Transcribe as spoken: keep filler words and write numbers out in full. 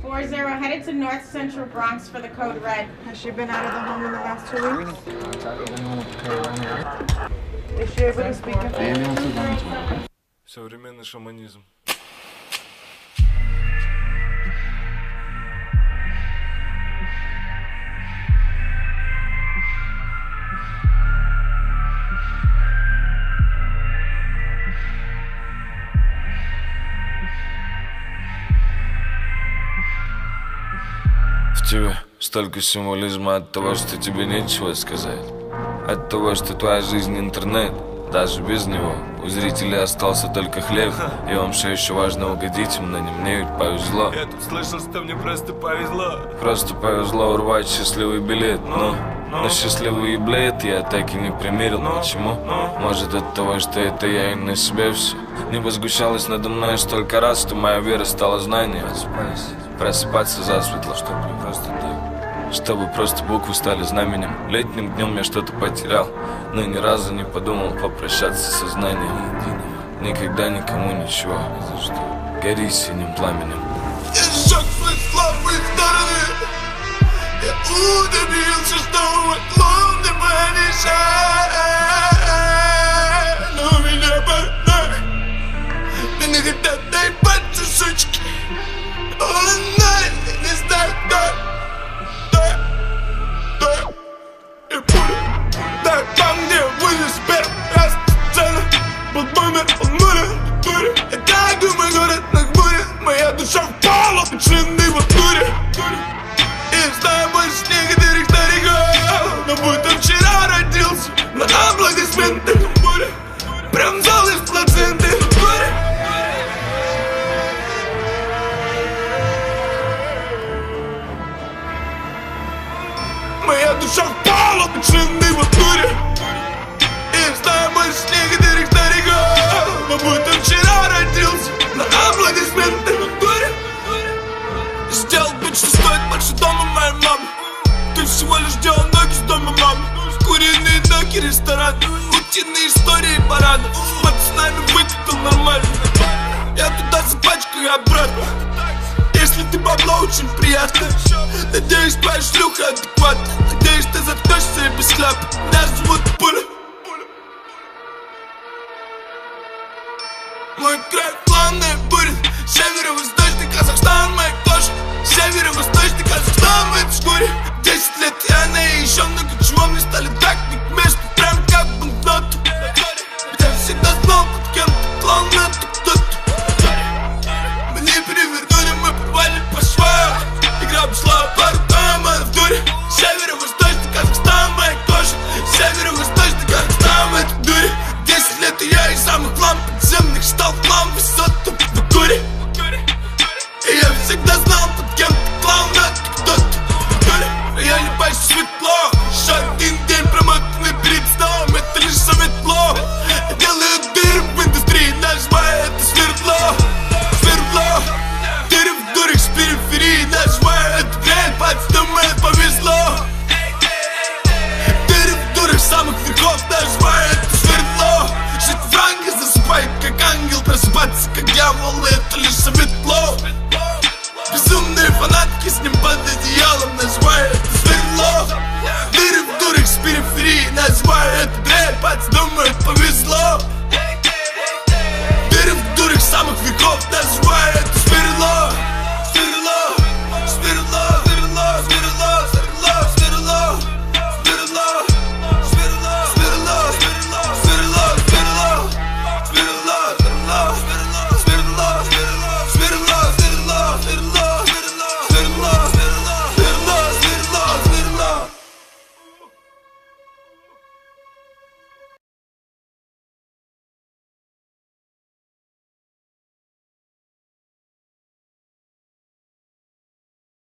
four zero, headed to North Central Bronx for the code red. Has she been out of the home in the last two weeks? Is she able to speak in Spanish? Современный шаманизм. В тебе столько символизма от того, что тебе нечего сказать, от того, что твоя жизнь интернет. Даже без него у зрителей остался только хлеб. И вам все еще важно угодить им, но не мне ведь повезло. Я тут слышал, что мне просто повезло. Просто повезло урвать счастливый билет. Но, но счастливый билет я так и не примерил. Почему? Может от того, что это я и на себе все. Небо сгущалось надо мной столько раз, что моя вера стала знанием. Просыпаться засветло, чтобы не просто так, чтобы просто буквы стали знаменем. Летним днем я что-то потерял, но ни разу не подумал попрощаться со знанием. Никогда никому ничего, ни за что. Гори синим пламенем. Я сжег свои слабые стороны. Я удивился, что он не помешает. Но меня больно. Меня хотят наебаться, сучки. Он не знает, да. Да, там, где вылез первый раз сцена, был бумер, он мурит, дури. Я так думаю, город на хмуре. Моя душа впала в длинный в туре. И знаю больше некоторых стариков, но будто вчера родился на аплодисменты. Прям зал из плаценты. Моя душа впала в длинный в туре. И знаю больше некоторых стариков, но будто вчера родился на аплодисменты. Сделал бит, что стоит больше дома моей мамы. Ты всего лишь делал ноги с дома мамы. Куриные ноги, ресторан, утиные истории парадов. С пацанами выкатил нормально. Я туда за пачкой обратно. Если ты бабло, очень приятно. Надеюсь, твоя шлюха адекватна. Надеюсь, ты заткнешься и без хляпа. Нас зовут Пуля. Мой край плавный будет. Северо-восточный Казахстан, моя кожа. Северо-восточный Казахстан в этой шкуре. Десять лет я на и еще много чего мне стали так не к месту. Прям как банкноту. Я всегда знал, под кем-то клоун, это кто-то. Мы не перевернули, мы порвали по швам. Игра пошла пару там, а в дуре. Северо-восточный Казахстан, моя кожа. Северо-восточный Казахстан в этой дуре. Десять лет и я из самых лам подземных стал хлам высоту в дуре. И я всегда знал, под кем ты клоун, это кто-то. Я не боюсь светло. Еще один день промотанный перед сном. Это лишь светло. Я делаю дыры в индустрии, нажимаю это свердло. Свердло. Дыры в дурах с периферии, нажимаю это дрянь, пац, думает повезло. Дыры в дурах самых верхов, нажимаю это свердло. Жить в ранге засыпает как ангел, просыпаться как дьявол, это лишь светло. Безумные фанатки с ним под одеялом, называю это сверло. Дыры в дурах с периферии, называю это дрянь, пац, думают повезло. Дыры в дурах самых веков, называю это сверло.